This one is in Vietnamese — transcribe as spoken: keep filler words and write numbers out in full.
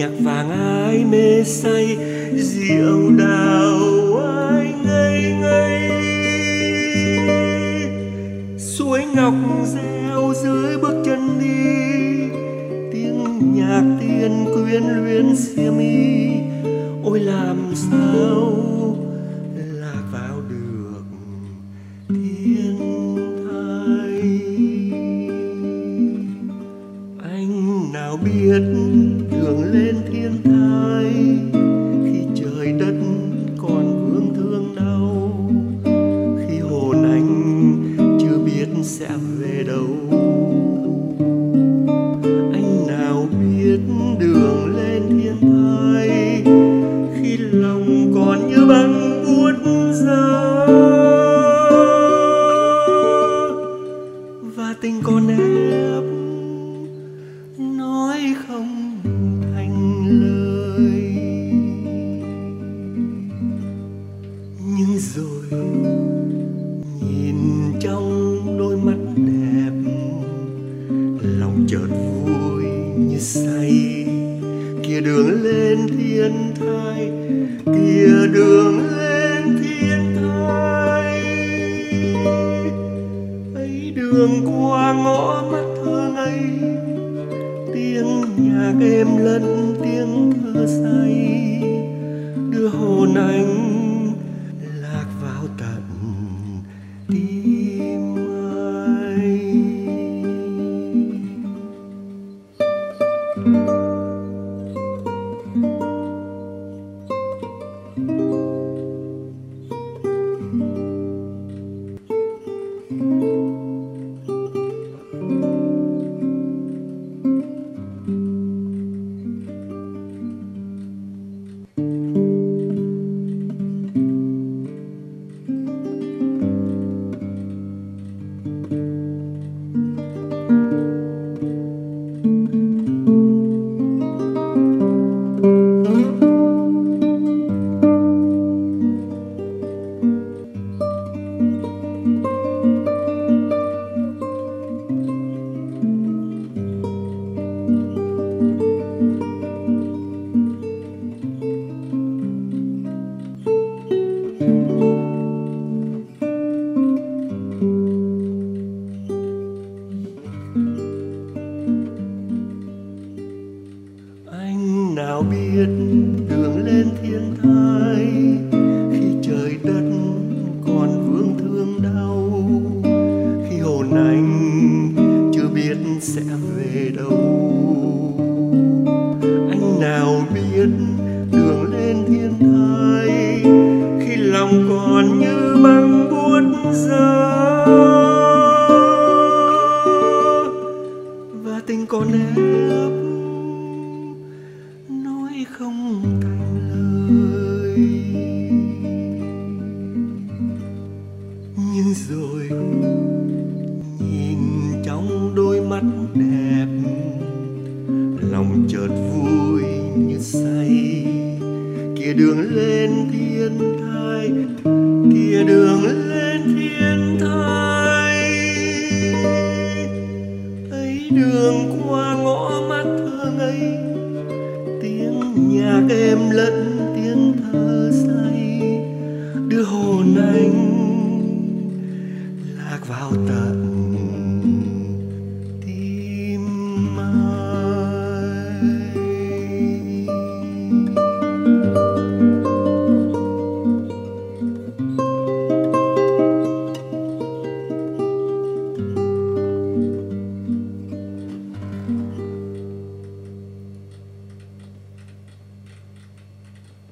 nhạc vàng ai mê say, rượu đào ai ngây ngây. Suối ngọc reo dưới bước chân đi, tiếng nhạc tiên quyến luyến xiêm y. Ôi làm sao lạc vào được thiên thai. Anh nào biết đường lên thiên thai, khi trời đất còn vương thương đau, khi hồn anh chưa biết sẽ về đâu. Anh nào biết đường lên thiên thai, khi lòng còn như băng buốt giá, và tình còn ép nói không thành lời. Nhưng rồi nhìn trong đôi mắt đẹp, lòng chợt vui như say. Kìa đường lên thiên thai, kìa đường lên thiên thai. Ấy đường qua ngõ mắt thơ ngây, tiếng nhạc êm lẫn tiếng thơ say, đưa hồn anh lạc vào tận tim ai. Anh nào biết đường lên thiên thai, khi trời đất còn vương thương đau, khi hồn anh chưa biết sẽ về đâu. Anh nào biết đường lên thiên thai, khi lòng còn như băng buốt giá, và tình còn ép nói không thành lời. Nhưng rồi nhìn trong đôi mắt đẹp, lòng chợt vui như say. Kìa đường lên thiên thai, kìa đường lên thiên thai. Ấy đường qua ngõ mắt thơ ngây, tiếng nhạc êm lẫn